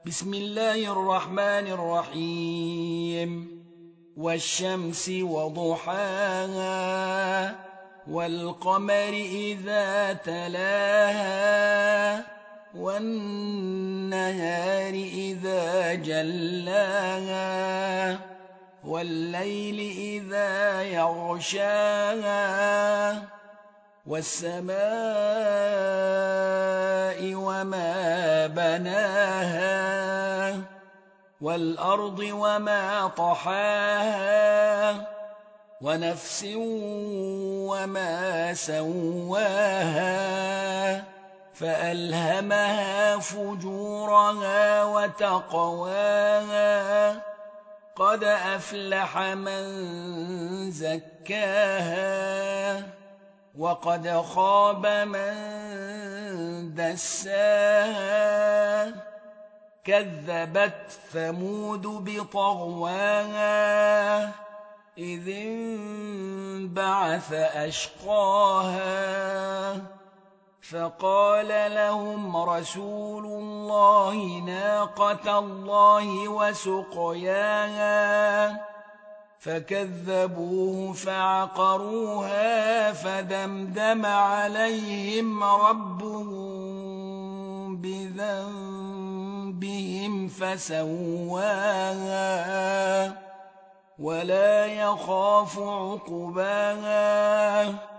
بسم الله الرحمن الرحيم والشمس وضحاها والقمر إذا تلاها والنهار إذا جلاها والليل إذا يغشاها والسماء وما بناها والأرض وما طحاها ونفس وما سواها فألهمها فجورها وتقواها قد أفلح من زكاها وقد خاب من دساها كذبت ثمود بطغواها إذ انبعث أشقاها فقال لهم رسول الله ناقة الله وسقياها فكذبوه فعقروها فدمدم عليهم ربهم بذنبهم فسواها ولا يخاف عقباها